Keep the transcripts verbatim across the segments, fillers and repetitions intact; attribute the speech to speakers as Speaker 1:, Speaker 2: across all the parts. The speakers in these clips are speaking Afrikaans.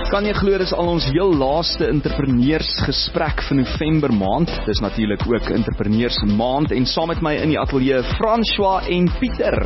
Speaker 1: Kan jy glo, dis al ons heel laaste entrepreneursgesprek van November maand. Dis natuurlik ook entrepreneurs maand en saam met my in die ateljee François en Pieter.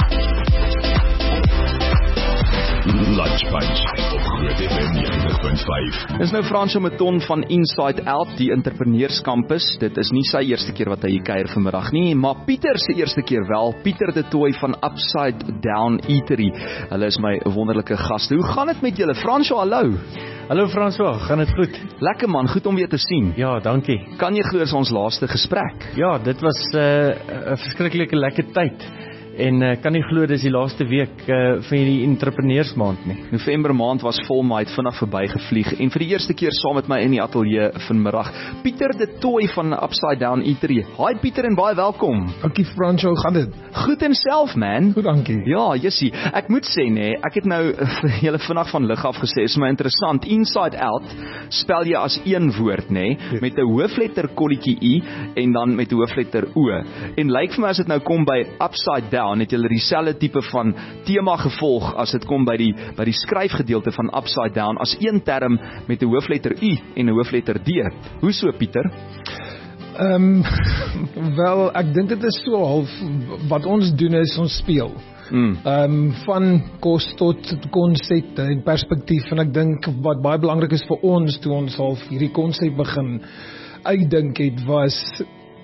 Speaker 2: Lunch Bunch op Groot F M negen punt vyf.
Speaker 1: Dis nou François Meton van Inside Out, die entrepreneurskampus. Dit is nie sy eerste keer wat hy hier kuier vanmiddag nie, maar Pieter se eerste keer wel. Pieter de Tooy van Upside Down Eatery. Hulle is my wonderlike gaste. Hoe gaan dit met julle? François, hallo.
Speaker 3: Hallo François, gaan dit goed?
Speaker 1: Lekker man, goed om weer te sien.
Speaker 3: Ja, dankie.
Speaker 1: Kan jy glo, is ons laaste gesprek?
Speaker 3: Ja, dit was 'n uh, verskriklike lekker tyd. En uh, kan nie glo dis die laaste week uh, van hierdie entrepreneursmaand nie.
Speaker 1: November maand was vol, maar het vinnig verbygevlieg. En vir die eerste keer saam met my in die ateljee vanmiddag, Pieter de Tooy van Upside Down Eatery. Hi Pieter en baie welkom.
Speaker 4: Dankie François, hoe gaan dit?
Speaker 1: Goed en self man.
Speaker 4: Goed, dankie.
Speaker 1: Ja, jissie. Ek moet sê nee, ek het nou vir julle vinnig van lig af gesê, is my interessant. Inside Out spel jy as een woord nê,
Speaker 4: ja.
Speaker 1: Met 'n hoofletter kolletjie I en dan met 'n hoofletter O. En lyk vir my as dit nou kom by Upside Down, het julle dieselfde tipe van tema gevolg as dit kom by die by die skryfgedeelte van Upside Down as een term met 'n hoofletter U en 'n hoofletter D. Hoe so Pieter?
Speaker 4: Ehm um, wel, ek dink dit is so half wat ons doen is ons speel.
Speaker 1: Mm.
Speaker 4: Um, van kos tot konsepte en perspektief, en ek dink wat baie belangrik is vir ons toe ons half hierdie konsep begin uitdink het, was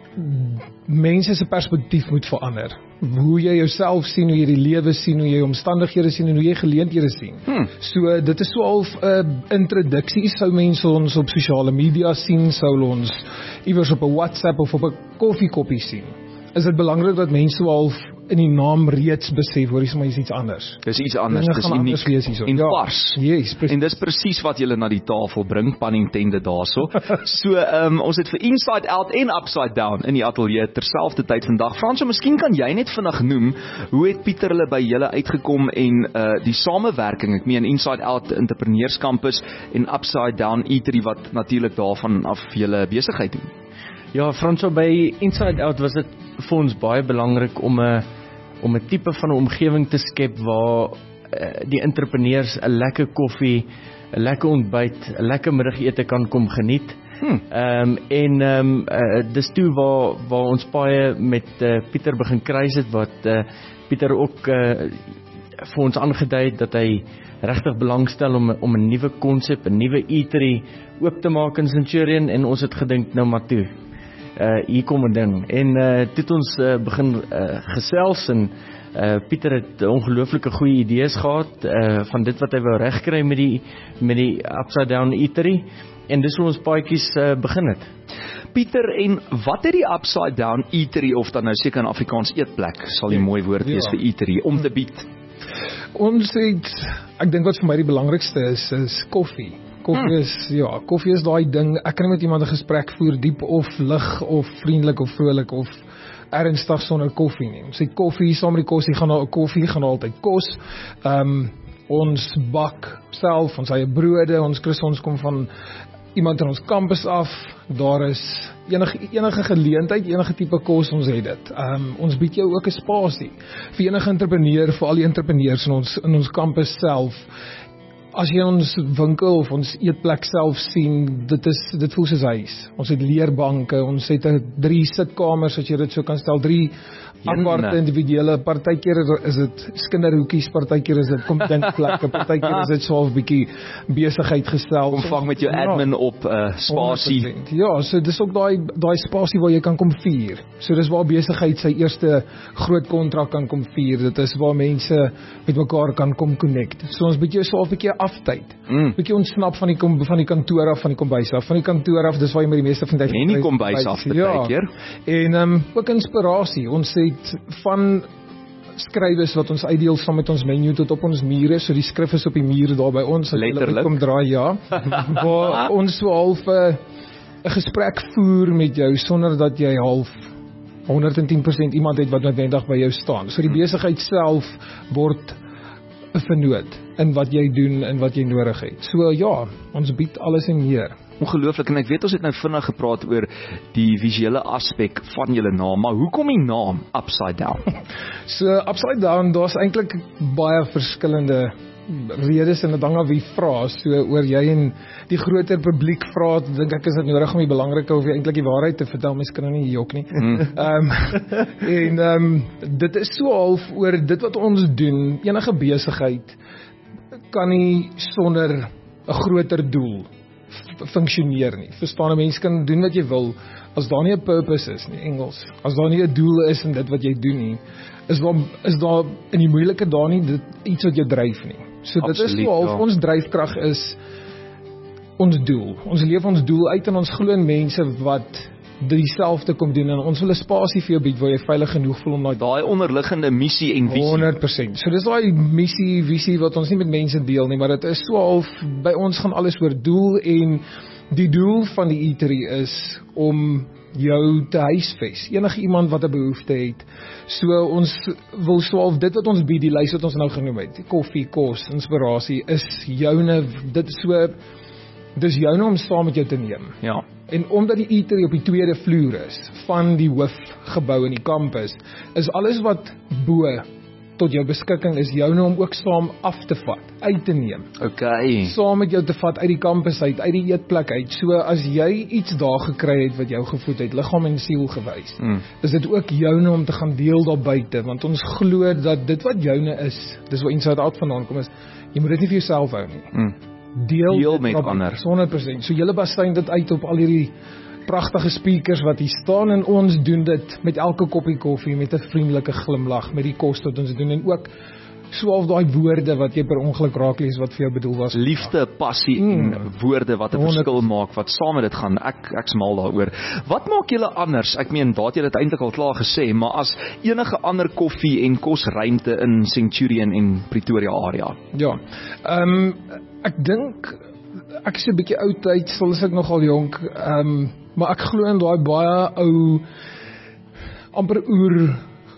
Speaker 4: mense se perspektief moet verander. Hoe jy jouself sien, hoe jy die lewe sien, hoe jy omstandighede sien en hoe jy geleenthede sien. Hmm. So dit is so half 'n uh, introduksie, sou mense ons op sosiale media sien, sou ons iewers op 'n WhatsApp of op 'n koffiekoppie sien. Is dit belangrik dat mense so half in die naam reeds besef, hoor, is maar iets anders.
Speaker 1: Dis iets anders, dis uniek en
Speaker 4: ja,
Speaker 1: vars.
Speaker 4: Yes,
Speaker 1: en dis presies wat julle na die tafel bring, pun intended daarso. So, um, ons het vir Inside Out en Upside Down in die ateljee terselfdertyd vandag. Fransjo, miskien kan jy net vinnig noem, hoe het Pieter hulle by julle uitgekom en uh, die samewerking, ek meen Inside Out Entrepreneurskampus en Upside Down Eatery, wat natuurlik daarvan af julle besigheid doen.
Speaker 3: Ja, François, by Inside Out was dit vir ons baie belangrik om 'n om 'n tipe van 'n omgewing te skep waar uh, die entrepreneurs 'n lekker koffie, 'n lekker ontbyt, 'n lekker middagete kan kom geniet. Hmm. Um, en um, uh, dis toe waar waar ons baie met uh, Pieter begin kruis het, wat uh, Pieter ook uh, vir ons aangedui het dat hy regtig belangstel om om 'n nuwe konsep, 'n nuwe eatery oop te maak in Centurion, en ons het gedink nou maar toe. Uh, hier kom 'n ding. En uh, toe het ons uh, begin uh, gesels en uh, Pieter het ongelooflike goeie idees gehad uh, van dit wat hy wou regkry met die met die Upside Down Eatery, en dis hoe ons paadjies uh, begin het.
Speaker 1: Pieter, en wat het die Upside Down Eatery, of dan nou seker in Afrikaans eetplek, sal die mooi woord wees ja. vir eatery, om te bied?
Speaker 4: Ons het, ek dink wat vir my die belangrikste is, is koffie. Koffie is, hmm. ja, koffie is daai ding, ek kan nie met iemand 'n gesprek voer, diep of lig of vriendelik of vrolik of ernstig sonder koffie nie. Ons het koffie, saam met die kos, gaan daar 'n koffie, gaan daar altyd kos. Um, ons bak self, ons eie brode, ons kry ons kom van iemand in ons kampus af, daar is enige, enige geleentheid, enige tipe kos, ons het dit. Um, ons bied jou ook 'n spasie, vir enige entrepreneur, vir al die entrepreneurs in ons, in ons kampus self. As jy ons winkel of ons eetplek self sien, dit is dit voel soos huis. Ons het leerbanke, ons het drie sitkamers, as jy dit so kan stel, drie aparte individuele, partykeer is dit skinderhoekies, partykeer is dit komdinkplekke, partykeer is dit so 'n bietjie besigheid gestel.
Speaker 1: Omvang met jou admin ja, op uh, spasie.
Speaker 4: honderd persent. Ja, so dis ook daai daai spasie waar jy kan kom vier. So dis waar besigheid sy eerste groot kontrak kan kom vier. Dit is waar mense met mekaar kan kom connect. So ons bied jou so 'n bietjie aftyd. Mm. Bietjie ontsnap van die kom, van die kantoor af, van die kombuis af, van die kantoor af, dis waar jy met die meeste van die tyd.
Speaker 1: En die kombuis af baie keer.
Speaker 4: En um, ook inspirasie. Ons het van skrywers wat ons uitdeel saam met ons menu tot op ons mure, so die skrif is op die muur daar by ons,
Speaker 1: letterlik
Speaker 4: kom draai, ja, waar ons so half 'n uh, gesprek voer met jou, sonder dat jy half honderd en tien persent iemand het wat noodwendig by jou staan. So die besigheid self word 'n vernoot in wat jy doen en wat jy nodig het. So ja, ons bied alles en meer.
Speaker 1: Ongelooflik, en ek weet ons het nou vinnig gepraat oor die visuele aspek van julle naam, maar hoekom die naam Upside Down?
Speaker 4: So Upside Down, daar's eintlik baie verskillende redes en dit hang af wie vra, so oor jy en die groter publiek vra, dink ek is dit nodig om die belangrike of jy eintlik die waarheid te vertel, mens kan nou nie jok nie. Mm. Um, en um, dit is so half oor dit wat ons doen, enige besigheid kan nie sonder 'n groter doel funksioneer nie. Verstaan, 'n mens kan doen wat jy wil, as daar nie 'n purpose is nie, Engels, as daar nie 'n doel is in dit wat jy doen nie, is daar, is daar in die moeilike dae nie dit iets wat jou dryf nie. So dit Absoluut, is so half, ja. Ons dryfkrag is ons doel. Ons leef ons doel uit en ons glo in mense wat dieselfde kom doen en ons wil 'n spasie vir jou bied waar jy veilig genoeg voel om
Speaker 1: daai onderliggende missie en visie.
Speaker 4: honderd persent. So dis daai missie, visie wat ons nie met mense deel nie, maar dit is so half, by ons gaan alles oor doel en die doel van die eatery is om jou te huisves, enige iemand wat 'n behoefte het. So ons wil so half dit wat ons bied, die lys wat ons nou genoem het, die koffie, kos, inspirasie, is joune, dit is so, dis joune om saam met jou te neem.
Speaker 1: Ja.
Speaker 4: En omdat die eatery op die tweede vloer is, van die hoofgebou in die kampus, is alles wat bo tot jou beskikking is joune om ook saam af te vat, uit te neem.
Speaker 1: Okay.
Speaker 4: Saam met jou te vat uit die kampus uit, uit die eetplek uit. So as jy iets daar gekry het wat jou gevoed het, liggaam en siel gewys, mm. is dit ook joune om te gaan deel daar buite, want ons glo dat dit wat joune is, dis waar Inside Out vandaan kom, is, jy moet dit nie vir jouself hou nie. Mm. Deel,
Speaker 1: deel met ander.
Speaker 4: honderd persent. So julle bastyn dit uit op al hierdie pragtige speakers wat hier staan en ons doen dit met elke koppie koffie, met 'n vriendelike glimlag, met die kos wat ons doen en ook so al daai woorde wat jy per ongeluk raak lees wat vir jou bedoel was.
Speaker 1: Liefde, passie mm. en woorde wat 'n verskil maak, wat saam met dit gaan. Ek ek's mal daaroor. Wat maak julle anders? Ek meen, daar het julle dit eintlik al klaar gesê, maar as enige ander koffie en kosruimte in Centurion en Pretoria area.
Speaker 4: Ja. Ehm um, ek dink ek is 'n bietjie oud tyd, sal as ek nogal jonk, ehm um, maar ek glo in daai baie ou amper oer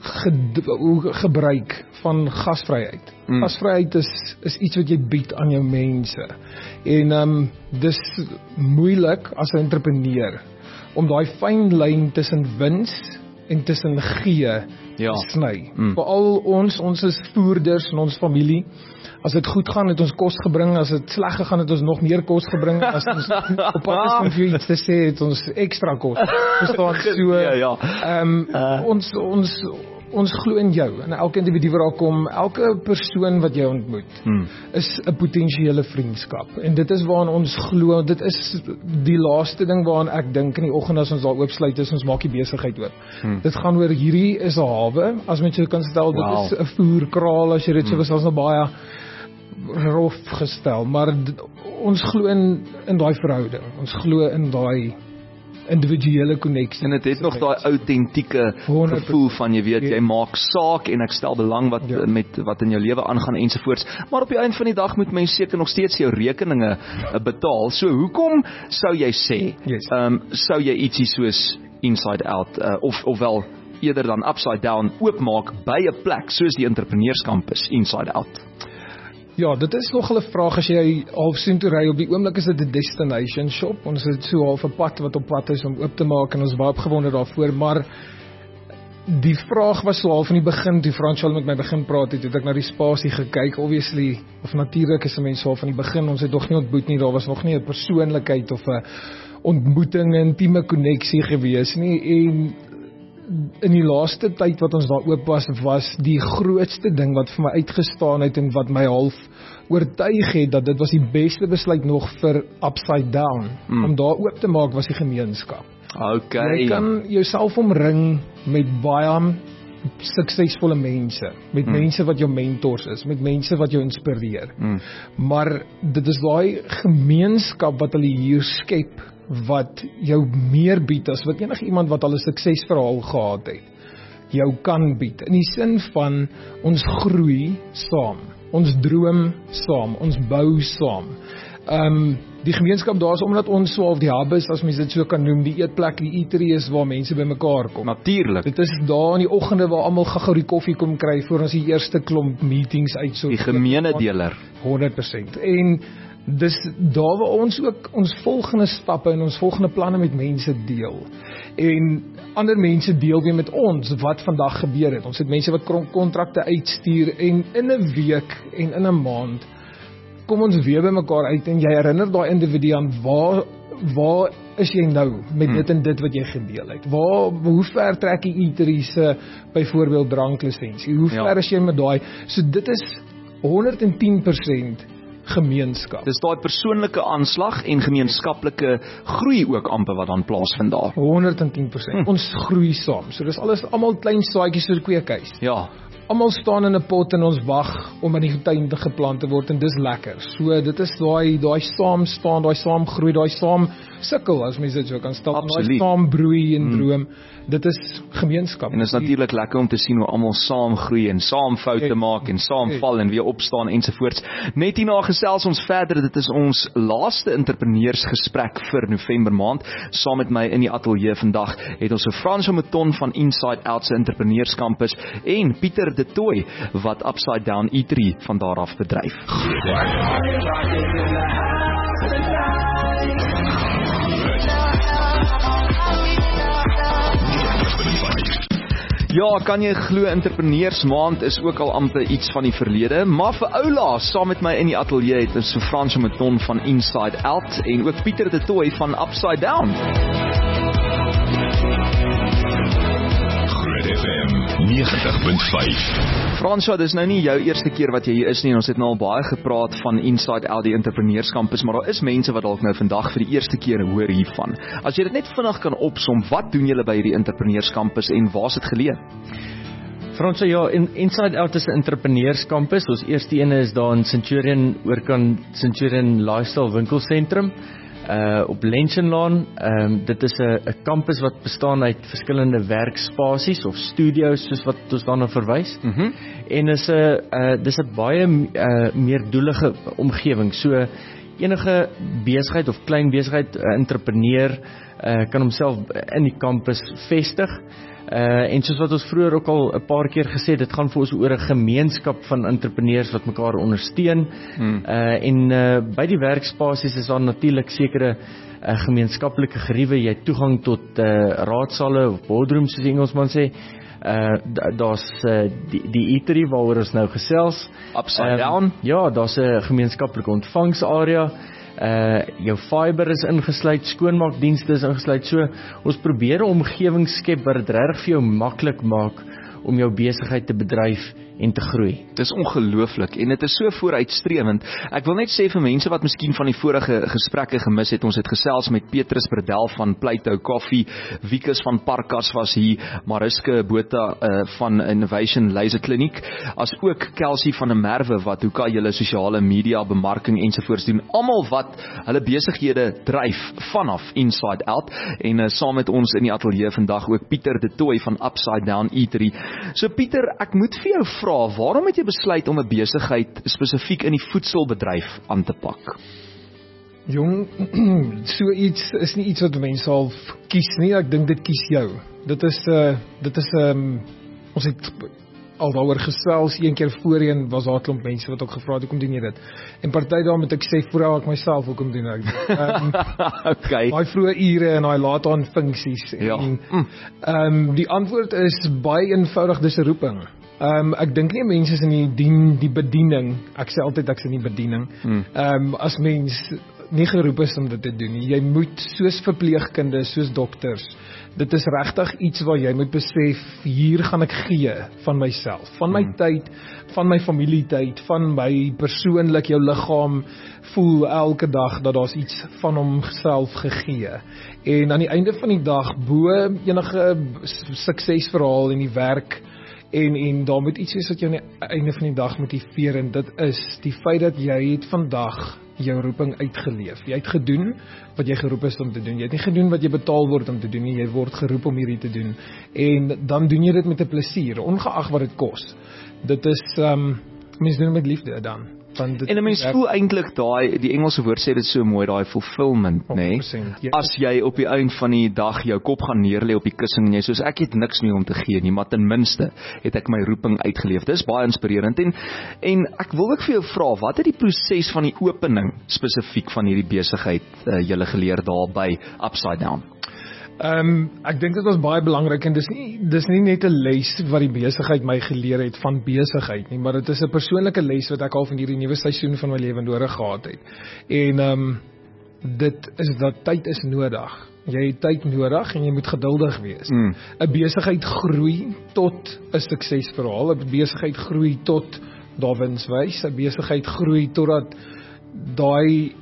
Speaker 4: ge, gebruik van gasvryheid. Mm. Gasvryheid is is iets wat jy bied aan jou mense. En ehm um, dis moeilik as 'n entrepreneur om daai fyn lyn tussen wins en tussen gee ja. te sny. Mm. Veral ons, ons is voerders in ons familie. As dit goed gaan, het ons kos gebring. As dit sleg gegaan, het ons nog meer kos gebring. As ons op pad is om vir iets te sê, het ons ekstra kos. Verstaan so.
Speaker 1: Ja, ja.
Speaker 4: Um, uh. Ons ons ons glo in jou. En elke individu wat daar kom, elke persoon wat jy ontmoet, hmm. is 'n potensiële vriendskap. En dit is waaraan ons glo. Dit is die laaste ding waaraan ek dink in die oggend as ons daar oopsluit is, ons maak die besigheid oop. Hmm. Dit gaan oor hierdie is 'n hawe, as mens so kan stel, dit wow. is 'n voerkraal as jy dit so was, ons nou baie rof gestel, maar d- ons glo in in daai verhouding. Ons glo in daai individuele koneksie.
Speaker 1: En dit het nog daai autentieke gevoel van jy weet, jy maak saak en ek stel belang wat ja. met wat in jou lewe aangaan ensovoorts. Maar op die einde van die dag moet mens seker nog steeds jou rekeninge betaal. So hoekom sou jy sê,
Speaker 4: yes.
Speaker 1: um, sou jy ietsie soos Inside Out uh, of ofwel eerder dan Upside Down oopmaak by 'n plek soos die Entrepreneurskampus Inside Out?
Speaker 4: Ja, dit is nog 'n vraag as jy half sien toe ry. Op die oomblik is dit 'n destination shop. Ons het so half 'n pad wat op pad is om oop te maak en ons is baie opgewonde daarvoor, maar die vraag was so half in die begin, toe Franswel met my begin praat het, het ek na die spasie gekyk, obviously, of natuurlik is 'n mens half van die begin, ons het nog nie ontmoet nie, daar was nog nie 'n persoonlikheid of 'n ontmoeting, 'n intieme koneksie gewees nie, en in die laaste tyd wat ons daar oop was, was die grootste ding wat vir my uitgestaan het en wat my half oortuig het, dat dit was die beste besluit nog vir Upside Down, mm. om daar oop te maak, was die gemeenskap.
Speaker 1: Okay.
Speaker 4: Jy kan jouself omring met baie suksesvolle mense, met mm. mense wat jou mentors is, met mense wat jou inspireer, mm. maar dit is daai gemeenskap wat hulle hier skep, wat jou meer bied as wat enige iemand wat al 'n suksesverhaal gehad het, jou kan bied, in die sin van ons groei saam, ons droom saam, ons bou saam. Um, die gemeenskap daar is omdat ons so al die hub is, as mens dit so kan noem, die eetplek, die eatery is waar mense by mekaar kom.
Speaker 1: Natuurlik.
Speaker 4: Dit is daar in die oggende waar almal gou-gou die koffie kom kry voor ons die eerste klomp meetings uit.
Speaker 1: Die gemeene deler.
Speaker 4: honderd persent. En dis daar waar ons ook ons volgende stappe en ons volgende planne met mense deel. En ander mense deel weer met ons wat vandag gebeur het. Ons het mense wat kontrakte uitstuur en in 'n week en in 'n maand kom ons weer by mekaar uit en jy herinner daai individu aan waar waar is jy nou met dit en dit wat jy gedeel het? Waar, hoe ver trek die eatery se byvoorbeeld dranklisensie? Hoe ver
Speaker 1: Ja.
Speaker 4: is jy met daai? So dit is honderd en tien persent gemeenskap.
Speaker 1: Dis daai persoonlike aanslag en gemeenskaplike groei ook amper wat dan plaasvind daar.
Speaker 4: honderd en tien persent. Hm. Ons groei saam. So dis alles almal klein saadjies soos 'n kweekhuis.
Speaker 1: Ja.
Speaker 4: Almal staan in 'n pot en ons wag om in die tuin te geplant te word en dis lekker. So dit is daai daai saam staan, daai saam groei, daai saam sukkel as mens dit so kan stel.
Speaker 1: Absoluut.
Speaker 4: Daai saam broei en droom. Dit is gemeenskap.
Speaker 1: En dit is natuurlik lekker om te sien hoe almal saam groei en saam foute
Speaker 4: Kijk,
Speaker 1: maak en saam
Speaker 4: kijk.
Speaker 1: val en weer opstaan ensovoorts. Net hierna gesels ons verder. Dit is ons laaste entrepreneursgesprek vir November maand. Saam met my in die ateljee vandag het ons 'n Franso Mouton van Inside Out se Entrepreneurskampus en Pieter De Tooy wat Upside Down Eatery van daar af bedryf. Ja, kan jy glo entrepreneursmaand is ook al amper iets van die verlede, maar vir Oula, saam met my in die ateljee het ons vir Franso Mouton van Inside Out en ook Pieter De Tooy van Upside Down.
Speaker 2: Groot F M negentig punt vyf.
Speaker 1: Franswa, dis nou nie jou eerste keer wat jy hier is nie. Ons het nou al baie gepraat van Inside Out, die entrepreneurskampus, maar daar is mense wat dalk nou vandag vir die eerste keer hoor hiervan. As jy dit net vinnig kan opsom, wat doen julle by hierdie entrepreneurskampus en waar's dit geleë?
Speaker 3: Franswa, ja, in, Inside Out is 'n entrepreneurskampus. Ons eerste ene is daar in Centurion, oorkant Centurion Lifestyle Winkelsentrum. Uh, op Lenshenlaan. Um, dit is 'n 'n kampus wat bestaan uit verskillende werkspasies of studio's soos wat ons daarna verwys.
Speaker 1: Mhm.
Speaker 3: En is 'n uh, dis 'n baie uh, meerdoelige omgewing. So enige besigheid of klein besigheid, uh, entrepreneur uh, kan homself in die kampus vestig. Uh, en soos wat ons vroeër ook al 'n paar keer gesê, dit gaan vir ons oor 'n gemeenskap van entrepreneurs wat mekaar ondersteun. Hmm. Uh, en uh, by die werkspasies is daar natuurlik sekere uh, gemeenskaplike geriewe. Jy het toegang tot uh, raadsale of boardrooms soos die Engelsman sê. Uh, daar's uh, die, die eatery waaroor ons nou gesels.
Speaker 1: Upside Down.
Speaker 3: Ja, daar's 'n gemeenskaplike ontvangsarea. Uh, jou fiber is ingesluit, skoonmaakdienste is ingesluit. So ons probeer 'n omgewing skep wat dit regtig vir jou maklik maak om jou besigheid te bedryf en te groei.
Speaker 1: Dis ongelooflik en dit is so vooruitstrewend. Ek wil net sê vir mense wat miskien van die vorige gesprekke gemis het, ons het gesels met Petrus Bredel van Pleito Coffee, Wikus van Parkas was hier, Mariska Botha uh, van Innovation Laser Kliniek, as ook Kelsey van der Merwe wat hoe kan julle sosiale media bemarking ensovoorts doen, almal wat hulle besighede dryf vanaf Inside Out en uh, saam met ons in die ateljee vandag ook Pieter De Tooy van Upside Down Eatery. So Pieter, ek moet vir jou vra, waarom het jy besluit om 'n besigheid spesifiek in die voedselbedryf aan te pak?
Speaker 4: Jong, so iets is nie iets wat mense al kies nie. Ek dink dit kies jou. Dit is uh, dit is um, ons het al daaroor gesels een keer voorheen, was daar 'n klomp mense wat ook gevra het hoekom doen jy dit? En party daarom het ek sê vooral ek myself hoekom doen ek dit. Um,
Speaker 1: okay.
Speaker 4: Daai vroeë ure en daai laat aan funksies.
Speaker 1: Ja.
Speaker 4: En um, die antwoord is baie eenvoudig, dis 'n roeping. Um, ek dink nie mense is in die dien, die bediening, ek sê altyd ek is in die bediening,
Speaker 1: Hmm.
Speaker 4: um, as mens nie geroep is om dit te doen nie. Jy moet soos verpleegkunde, soos dokters, dit is regtig iets waar jy moet besef, hier gaan ek gee van myself, van my hmm. tyd, van my familietyd, van my persoonlik, jou liggaam voel elke dag dat daar's iets van homself gegee. En aan die einde van die dag, bo enige suksesverhaal in die werk, En, en daar moet iets wees wat jou aan die einde van die dag motiveer, en dit is die feit dat jy het vandag jou roeping uitgeleef. Jy het gedoen wat jy geroep is om te doen. Jy het nie gedoen wat jy betaal word om te doen nie. Jy word geroep om hierdie te doen. En dan doen jy dit met 'n plesier, ongeag wat dit kos. Dit is, um, mens doen met liefde dan.
Speaker 1: En 'n mens voel eintlik daai, die Engelse woord sê dit so mooi, daai fulfillment, nê? Nee?
Speaker 4: Ja.
Speaker 1: As jy op die einde van die dag jou kop gaan neerlê op die kussing en jy soos ek het niks meer om te gee nie, maar ten minste het ek my roeping uitgeleef. Dis baie inspirerend en en ek wil ook vir jou vra, wat het die proses van die opening spesifiek van hierdie besigheid uh, julle geleer daar by Upside Down?
Speaker 4: Um, ek dink dit was baie belangrik en dis nie dis nie net 'n les wat die besigheid my geleer het van besigheid nie, maar dit is 'n persoonlike les wat ek al van hierdie nuwe seisoen van my lewe nodig gehad het. En um, dit is dat tyd is nodig. Jy het tyd nodig en jy moet geduldig wees. 'n mm. besigheid groei tot 'n suksesverhaal, 'n besigheid groei tot daar wins wys, 'n besigheid groei totdat daai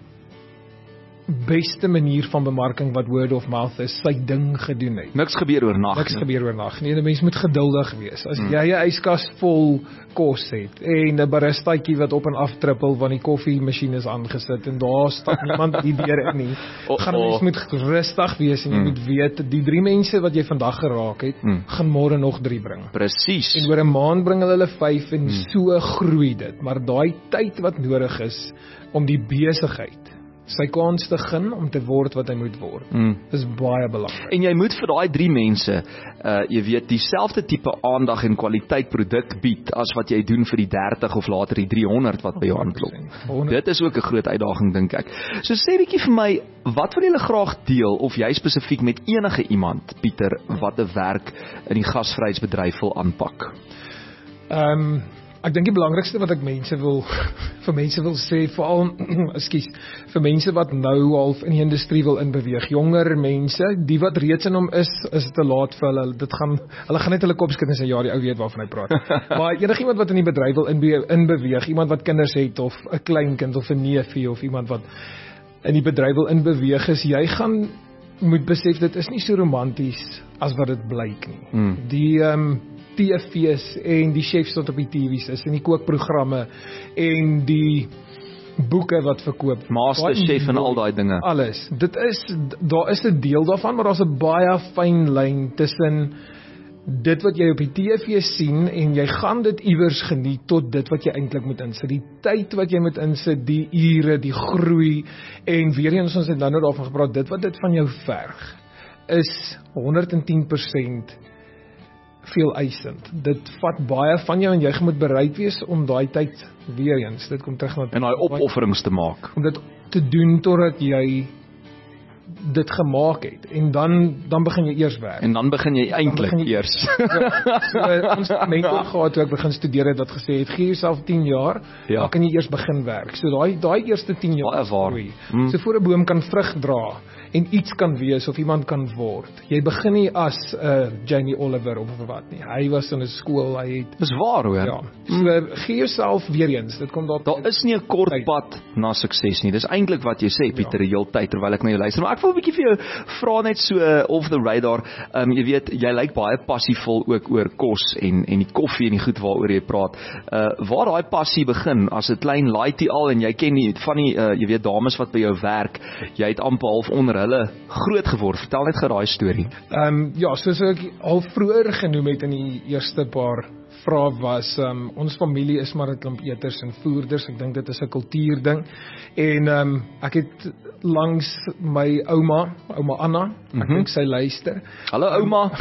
Speaker 4: beste manier van bemarking wat word of mouth is, sy ding gedoen het.
Speaker 1: Niks gebeur oornag.
Speaker 4: Niks gebeur oornag. Nee, 'n mens moet geduldig wees. As mm. jy 'n yskas vol kos het en 'n baristaatjie wat op en af trippel want die koffiemasjien is aangesit en daar stap niemand die deur in nie, oh, gaan oh. mens moet rustig wees en jy mm. moet weet die drie mense wat jy vandag geraak het, mm. gaan môre nog drie bring.
Speaker 1: Presies.
Speaker 4: En oor 'n maand bring hulle vyf en mm. so groei dit. Maar daai tyd wat nodig is om die besigheid sy kans te gun om te word wat hy moet word. Mm. Dis baie belangrik.
Speaker 1: En jy moet vir daai drie mense, uh, jy weet, dieselfde tipe aandag en kwaliteit produk bied as wat jy doen vir die dertig of later die driehonderd wat by jou aanklop. Dit is ook 'n groot uitdaging dink ek. So sê bietjie vir my, wat wil julle graag deel of jy spesifiek met enige iemand, Pieter, wat 'n werk in die gasvryheidsbedryf wil aanpak?
Speaker 4: Ehm um, Ek dink die belangrikste wat ek mense wil vir mense wil sê, veral ekskuus, vir mense wat nou half in die industrie wil inbeweeg, jonger mense, die wat reeds in hom is, is te laat vir hulle. Dit gaan hulle gaan net hulle kop skud en sê ja, die ou weet waarvan hy praat. Maar enigiemand wat in die bedryf wil inbe inbeweeg, iemand wat kinders het of 'n kleinkind of 'n neefie of iemand wat in die bedryf wil inbeweeg is, jy gaan moet besef dit is nie so romanties as wat dit blyk nie. Hmm. Die ehm um, T V's en die chefs wat op die T V's is en die kookprogramme en die boeke wat verkoop.
Speaker 1: Masterchef en al daai dinge.
Speaker 4: Alles. Dit is, daar is 'n deel daarvan, maar daar's 'n baie fyn lyn tussen dit wat jy op die T V sien en jy gaan dit iewers geniet tot dit wat jy eintlik moet insit. Die tyd wat jy moet insit, die ure, die groei en weer eens ons het nou nou daarvan gepraat, dit wat dit van jou verg is honderd en tien persent veel eisend. Dit vat baie van jou en jy moet bereid wees om daai tyd weer eens, dit kom terug na
Speaker 1: en daai opofferings te maak.
Speaker 4: Om dit te doen totdat jy dit gemaak het en dan dan begin jy eers werk.
Speaker 1: En dan begin jy eintlik eers.
Speaker 4: Ja, so, ons mentor gehad toe ek begin studeer het wat gesê het gee jouself tien jaar, ja. Dan kan jy eers begin werk. So daai daai eerste tien jaar groei. Hmm. So voor 'n boom kan vrug dra en iets kan wees of iemand kan word. Jy begin nie as 'n uh, Jamie Oliver of wat nie. Hy was in 'n skool, hy het
Speaker 1: Dis waar hoor.
Speaker 4: Ja. So hmm. gee jouself weer eens. Dit kom daar
Speaker 1: Daar is nie 'n kort tyd. Pad na sukses nie. Dis eintlik wat jy sê Pieter, ja. Die hele tyd terwyl ek na jou luister. Maar ek wil 'n bietjie vir jou vra net so uh, off the radar. Um, jy weet, jy lyk baie passievol ook oor kos en en die koffie en die goed waaroor jy praat. Uh, waar daai passie begin as 'n klein laaitie al en jy ken nie van die uh, jy weet dames wat by jou werk. Jy het amper half onder hulle groot geword. Vertel net gou daai storie.
Speaker 4: Ehm um, ja, soos ek al vroeër genoem het in die eerste paar vrae was, um, ons familie is maar 'n klomp eters en voerders. Ek dink dit is 'n kultuurding. En um, ek het langs my ouma, ouma Anna, ek mm-hmm. dink sy luister.
Speaker 1: Hallo ouma.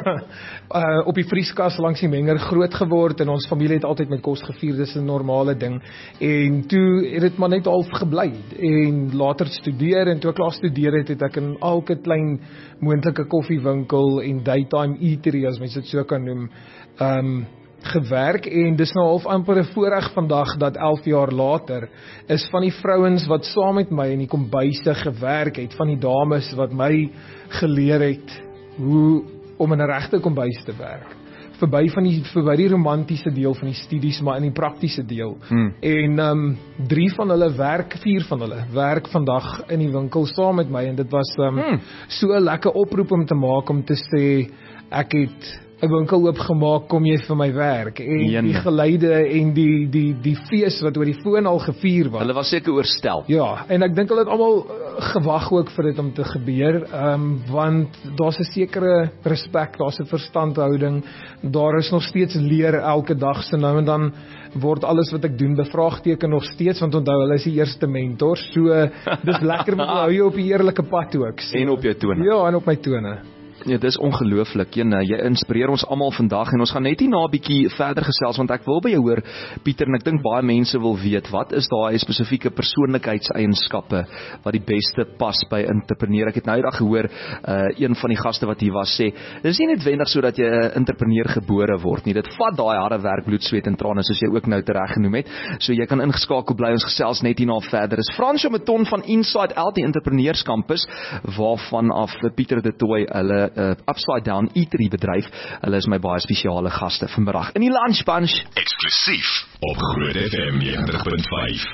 Speaker 4: uh, op die vrieskas langs die menger groot geword en ons familie het altyd met kos gevier. Dis 'n normale ding. En toe het dit maar net half gebly en later studeer en toe ek klaar studeer het, het ek in elke klein moontlike koffiewinkel en daytime eatery as mense dit so kan noem, um, gewerk en dis nou half amper 'n voorreg vandag dat elf jaar later is van die vrouens wat saam met my in die kombuise gewerk het, van die dames wat my geleer het hoe om in 'n regte kombuis te werk. Verby van die verby die romantiese deel van die studies, maar in die praktiese deel. Hmm. En um drie van hulle werk, vier van hulle werk vandag in die winkel saam met my en dit was um hmm. so 'n lekker oproep om te maak om te sê ek het 'n winkel oopgemaak, kom jy vir my werk en Jene. Die geleide en die die die fees wat oor die foon al gevier was.
Speaker 1: Hulle was seker oorstel.
Speaker 4: Ja, en ek dink hulle het almal gewag ook vir dit om te gebeur, um, want daar's 'n sekere respek, daar's 'n verstandhouding, daar is nog steeds leer elke dag, so nou en dan word alles wat ek doen bevraagteken nog steeds, want onthou hulle is die eerste mentor, so dis lekker met hou jou op die eerlike pad ook. So.
Speaker 1: En op jou tone.
Speaker 4: Ja, en op my tone.
Speaker 1: Ja, dis ongelooflik. Jy, jy inspireer ons almal vandag en ons gaan net nie na 'n bietjie verder gesels want ek wil by jou hoor Pieter en ek dink baie mense wil weet wat is daai spesifieke persoonlikheidseienskappe wat die beste pas by entrepreneur. Ek het nou eendag gehoor uh, een van die gaste wat hier was sê, dis nie noodwendig so dat jy 'n entrepreneur gebore word nie. Dit vat daai harde werk, bloed, sweet en trane soos jy ook nou tereg genoem het. So jy kan ingeskakel bly, ons gesels net hierna verder. Is Fransjo Meton van Inside Out, die entrepreneurskampus waarvan af Pieter de Tooy hulle uh, Upside Down Eatery bedryf. Hulle is my baie spesiale gaste vanmiddag in die Lunch Bunch.
Speaker 2: Eksklusief op Groot F M ninety punt vyf.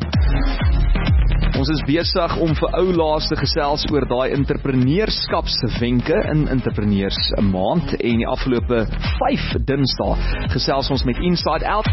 Speaker 1: Ons is besig om vir ou laas te gesels oor daai entrepreneurskapswenke in entrepreneurs 'n maand en die afgelope vyf Dinsdae gesels ons met Inside Out.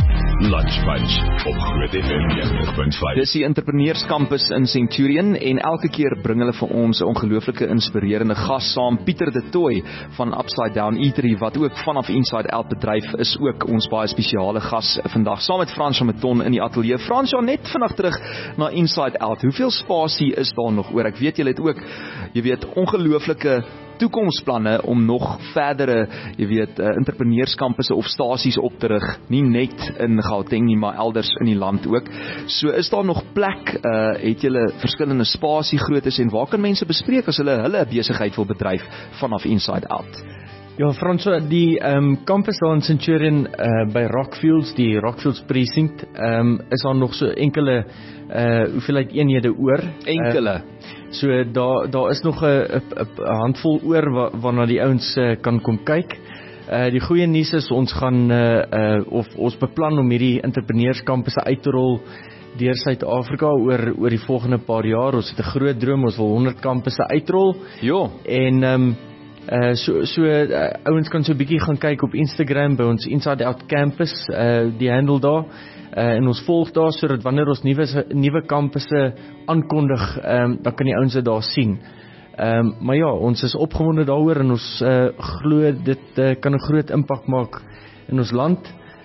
Speaker 2: Lunch Bunch op Groot F M ninety punt vyf.
Speaker 1: Dis die entrepreneurskampus in Centurion en elke keer bring hulle vir ons 'n ongelooflike inspirerende gas saam. Pieter de Tooy van Upside Down Eatery wat ook vanaf Inside Out bedryf is ook ons baie spesiale gas vandag saam met Fransjo Meton in die ateljee. Fransjo, net vinnig terug na Inside Out. Hoeveel spasie is daar nog oor? Ek weet julle het ook, jy weet, ongelooflike toekomsplanne om nog verdere, jy weet, uh, entrepreneurskampusse of stasies op te rig, nie net in Gauteng nie, maar elders in die land ook. So is daar nog plek, uh, het julle verskillende spasiegroottes en waar kan mense bespreek as hulle hulle besigheid wil bedryf vanaf Inside Out?
Speaker 3: Ja, Fransjo, die um, campus daar in Centurion uh, by Rockfields, die Rockfields precinct, um, is daar nog so enkele uh, hoeveelheid eenhede oor.
Speaker 1: Enkele? Uh,
Speaker 3: so daar daar is nog 'n handvol oor wa, waarna die ouens uh, kan kom kyk. Uh, die goeie nuus is ons gaan uh, uh, of ons beplan om hierdie entrepreneurskampusse uit te rol deur Suid-Afrika oor oor die volgende paar jaar. Ons het 'n groot droom, ons wil honderd kampusse uitrol.
Speaker 1: Ja.
Speaker 3: En um, Uh, so so uh, ouens kan so 'n bietjie gaan kyk op Instagram by ons Inside Out Campus, uh, die handle daar, uh, en ons volg daar sodat wanneer ons nuwe nuwe kampusse aankondig, um, dan kan die ouens dit daar sien. Um, maar ja, ons is opgewonde daaroor en ons uh, glo dit uh, kan 'n groot impak maak in ons land.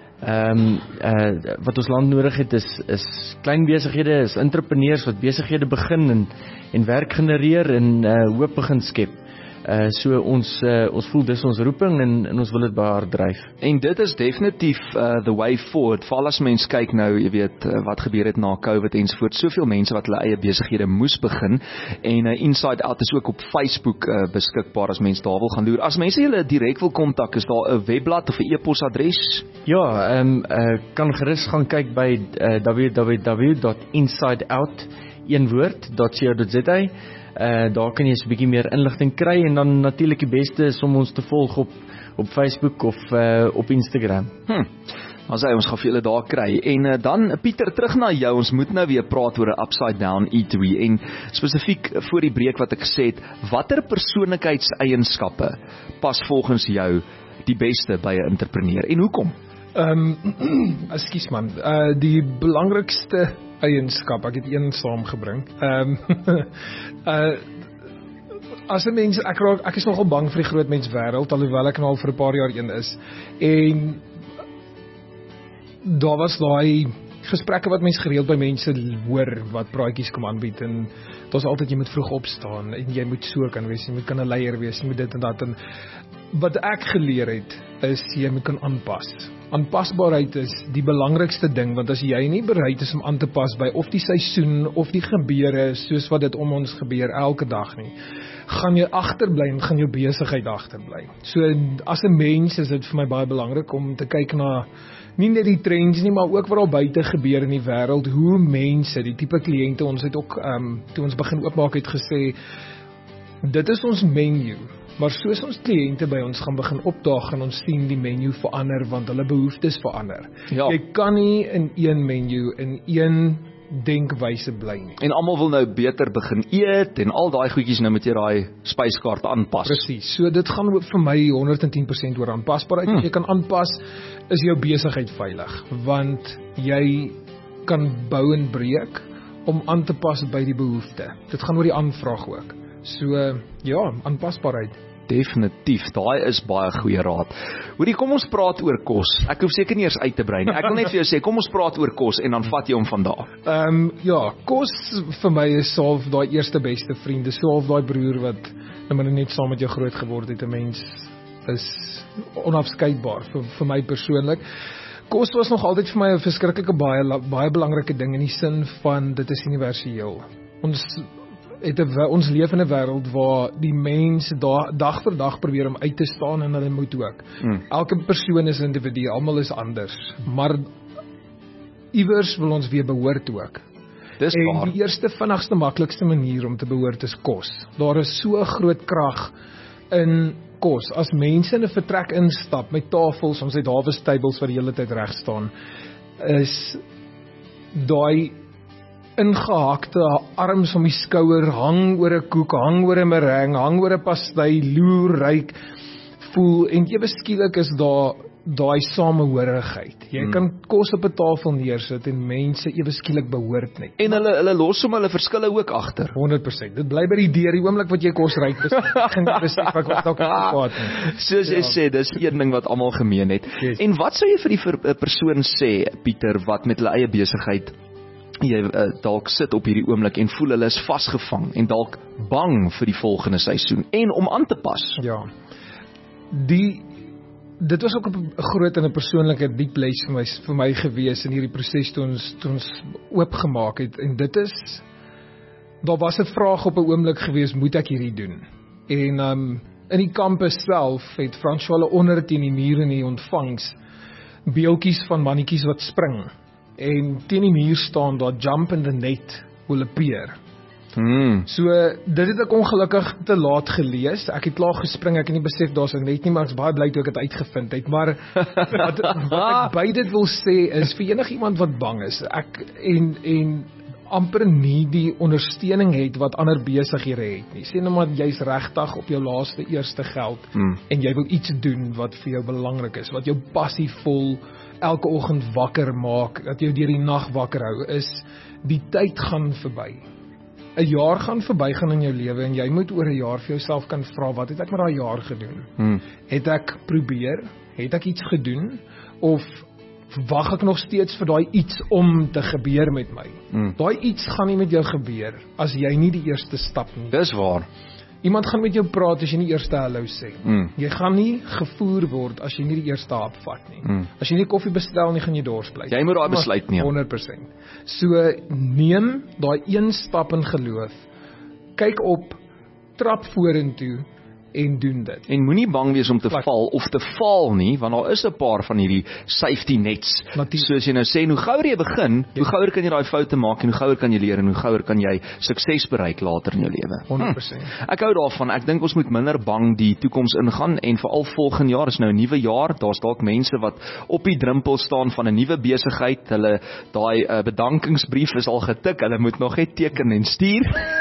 Speaker 3: Um, uh, wat ons land nodig het is is klein besighede, is entrepreneurs wat besighede begin en en werk genereer en uh, hoop begin skep. Uh, so ons uh, ons voel dis ons roeping en, en ons wil dit behaar dryf.
Speaker 1: En dit is definitief uh, the way forward. Val as mens kyk nou, jy weet, uh, wat gebeur het na COVID ensovoort. Soveel mense wat hulle eie besighede moes begin en uh, Inside Out is ook op Facebook uh, beskikbaar as mens daar wil gaan loer. As mense julle direk wil kontak, is daar 'n webblad of 'n e-posadres?
Speaker 3: Ja, ehm um, uh, kan gerus gaan kyk by uh, w w w dot insideout een woord dot co dot z a. Uh, daar kan jy so 'n bietjie meer inligting kry en dan natuurlik die beste is om ons te volg op op Facebook of uh, op Instagram.
Speaker 1: Hm. Dan sê ons gaan vir julle daar kry. En uh, dan Pieter, terug na jou. Ons moet nou weer praat oor 'n Upside Down Eatery en spesifiek voor die breek wat ek gesê het, watter persoonlikheidseienskappe pas volgens jou die beste by 'n entrepreneur en hoekom?
Speaker 4: Ehm um, ekskuus man, uh, die belangrikste eienskap, ek het een saamgebring. Ehm um, uh, as 'n mens, ek raak, ek is nogal bang vir die groot mens wêreld, alhoewel ek nou al vir 'n paar jaar een is. En daar was daai gesprekke wat mense gereeld by mense hoor wat praatjies kom aanbied en daar's altyd jy moet vroeg opstaan en jy moet so kan wees, jy moet kan 'n leier wees, jy moet dit en dat en wat ek geleer het is jy moet kan aanpas. Aanpasbaarheid is die belangrikste ding, want as jy nie bereid is om aan te pas by of die seisoen of die gebeure soos wat dit om ons gebeur elke dag nie, gaan jy agterbly en gaan jou besigheid agterbly. So as 'n mens is dit vir my baie belangrik om te kyk na nie net die trends nie, maar ook wat al buite gebeur in die wêreld, hoe mense, die tipe kliënte, ons het ook um, toe ons begin oopmaak het gesê, dit is ons menu. Maar soos ons kliënte by ons gaan begin opdaag, gaan ons sien die menu verander, want hulle behoeftes verander.
Speaker 1: Ja.
Speaker 4: Jy kan nie in een menu, in een denkwyse bly nie.
Speaker 1: En almal wil nou beter begin eet en al daai goedjies nou met jy daai spyskaart aanpas.
Speaker 4: Presies. So dit gaan vir my honderd en tien persent oor aanpasbaarheid. Hmm. As jy kan aanpas, is jou besigheid veilig, want jy kan bou en breek om aan te pas by die behoefte. Dit gaan oor die aanvraag ook. So ja, aanpasbaarheid.
Speaker 1: Definitief, daai is baie goeie raad. Hoorie, kom ons praat oor kos. Ek hoef seker nie eers uit te brei nie. Ek wil net vir jou sê, kom ons praat oor kos en dan vat jy hom van daar.
Speaker 4: Ehm um, ja, kos vir my is half daai eerste beste vriend. Dis half daai broer wat nou maar net saam met jou groot geword het. 'n Mens is onafskeidbaar vir vir my persoonlik. Kos was nog altyd vir my 'n verskriklike baie baie belangrike ding in die sin van dit is universeel. Ons het 'n ons leef in 'n wêreld waar die mense da, dag vir dag probeer om uit te staan en hulle moet ook. Mm. Elke persoon is 'n individu, almal is anders, maar iewers wil ons weer behoort ook.
Speaker 1: Dis
Speaker 4: en
Speaker 1: waar.
Speaker 4: Die eerste vinnigste maklikste manier om te behoort is kos. Daar is so groot krag in kos. As mense in 'n vertrek instap met tafels, ons het Harvest tables wat die hele tyd reg staan, is daai ingehakte arms om die skouer, hang oor 'n koek, hang oor 'n meringue, hang oor 'n pastei, loer, ryk, voel, en ewe skielik is daar daai samehorigheid. Jy hmm. kan kos op 'n tafel neersit en mense ewe skielik behoort net.
Speaker 1: En hulle hulle los hom hulle verskille ook agter.
Speaker 4: honderd persent. Dit bly by die deur, die oomblik wat jy kos ryk, begin jy besef wat wat dalk gepaard het.
Speaker 1: Soos jy ja. sê, dis een ding wat almal gemeen het. Yes. En wat sou jy vir die vir, persoon sê, Pieter, wat met hulle eie besigheid jy uh, dalk sit op hierdie oomblik en voel hulle is vasgevang en dalk bang vir die volgende seisoen en om aan te pas?
Speaker 4: Ja. Die dit was ook 'n groot en 'n persoonlike diep les vir my vir my gewees in hierdie proses toe ons toe ons oopgemaak het, en dit is daar was 'n vraag op 'n oomblik gewees, moet ek hierdie doen? En um, in die kampus self het François onder teen die muur in die ontvangs beeltjies van mannetjies wat spring. En teen die muur staan daar jump in the net will appear.
Speaker 1: Hmm.
Speaker 4: So dit het ek ongelukkig te laat gelees. Ek het klaar gespring, ek het nie besef daar's 'n net nie, maar ek's baie bly toe ek dit uitgevind het. Maar wat, wat ek by dit wil sê is vir enigiemand wat bang is, ek en en amper nie die ondersteuning het wat ander besighede het nie. Sê nou maar jy's regtig op jou laaste eerste geld hmm. en jy wil iets doen wat vir jou belangrik is, wat jou passievol elke oggend wakker maak, dat jou deur die nag wakker hou, is die tyd gaan verby. 'n Jaar gaan verbygaan in jou lewe en jy moet oor 'n jaar vir jouself kan vra, wat het ek met daai jaar gedoen? Hmm. Het ek probeer? Het ek iets gedoen? Of wag ek nog steeds vir daai iets om te gebeur met my? Hmm. Daai iets gaan nie met jou gebeur as jy nie die eerste stap nie.
Speaker 1: Dis waar.
Speaker 4: Iemand gaan met jou praat as jy nie eerste hallo sê. Mm. Jy gaan nie gevoer word as jy nie die eerste hap vat nie. Mm. As jy nie koffie bestel nie, gaan jy dors bly.
Speaker 1: Jy moet daai besluit neem.
Speaker 4: honderd persent. So neem daai een stap in geloof. Kyk op, trap vorentoe en doen dit.
Speaker 1: En moenie bang wees om te Plak. val of te faal nie, want daar is 'n paar van hierdie safety nets. Natuurlijk. Soos jy nou sê, hoe gouer jy begin, ja. hoe gouer kan jy daai foute maak en hoe gouer kan jy leer en hoe gouer kan jy sukses bereik later in jou lewe.
Speaker 4: honderd persent.
Speaker 1: Hm. Ek hou daarvan. Ek dink ons moet minder bang die toekoms ingaan en veral volgende jaar is nou 'n nuwe jaar. Daar's dalk mense wat op die drempel staan van 'n nuwe besigheid. Hulle daai uh, bedankingsbrief is al getik. Hulle moet nog net teken en stuur.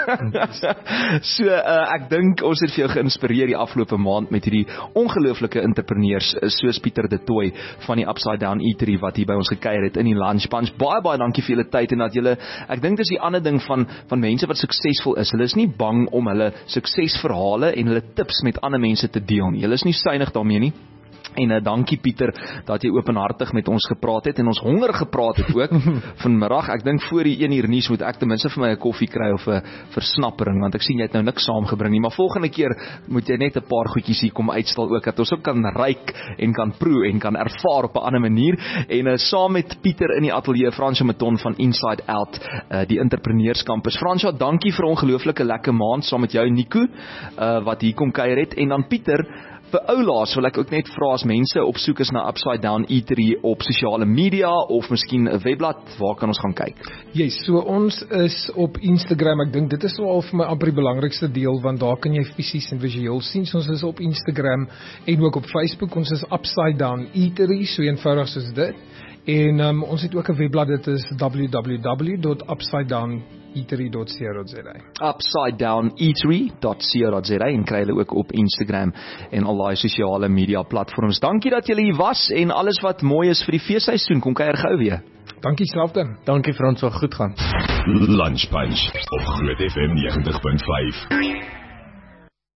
Speaker 1: so uh, ek dink ons het vir jou geïnspireer die afgelope maand met hierdie ongelooflike entrepreneurs soos Pieter de Tooy van die Upside Down Eatery wat hier by ons gekuier het in die lunch punch. Baie baie dankie vir julle tyd en dat julle, ek dink dis die ander ding van van mense wat suksesvol is. Hulle is nie bang om hulle suksesverhale en hulle tips met ander mense te deel nie. Hulle is nie suinig daarmee nie. En uh, dankie Pieter dat jy openhartig met ons gepraat het en ons honger gepraat het ook vanmiddag. Ek dink voor die een uur nuus moet ek ten minste vir my 'n koffie kry of 'n versnappering want ek sien jy het nou niks saamgebring nie, maar volgende keer moet jy net 'n paar goedjies hier kom uitstal ook dat ons ook kan ryk en kan proe en kan ervaar op 'n ander manier. En uh, saam met Pieter in die ateljee Fransjo Maton van Inside Out, uh, die entrepreneurskampus. Fransjo, dankie vir 'n ongelooflike lekker maand saam met jou Nico uh, wat hier kom kuier het en dan Pieter. Vir oulaas wil ek ook net vra as mense op soek is na Upside Down Eatery op sosiale media of miskien 'n webblad, waar kan ons gaan kyk?
Speaker 4: Yes, so ons is op Instagram. Ek dink dit is wel vir my amper die belangrikste deel want daar kan jy fisies en visueel sien. So ons is op Instagram en ook op Facebook. Ons is Upside Down Eatery, so eenvoudig soos dit. En um, ons het ook 'n webblad, dit is w w w dot upside down eatery dot co dot za.
Speaker 1: upside down eatery dot co dot za en kry hulle ook op Instagram en al daai sosiale media platforms. Dankie dat julle hier was en alles wat mooi is vir die feesseisoen. Kom kuier gou weer.
Speaker 4: Dankie selfde.
Speaker 3: Dankie vir ons, wat goed gaan.
Speaker 2: Lunch Punch op Groot F M ninety point five.